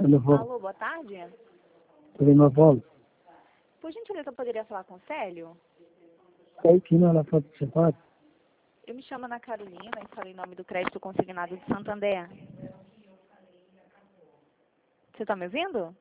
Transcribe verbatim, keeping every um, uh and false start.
Alô, boa tarde. Prima Paulo, Por gentileza, eu poderia falar com o Célio? sei que não ela pode participar. Eu me chamo Ana Carolina e falo em nome do Crédito Consignado de Santander. Você está me ouvindo?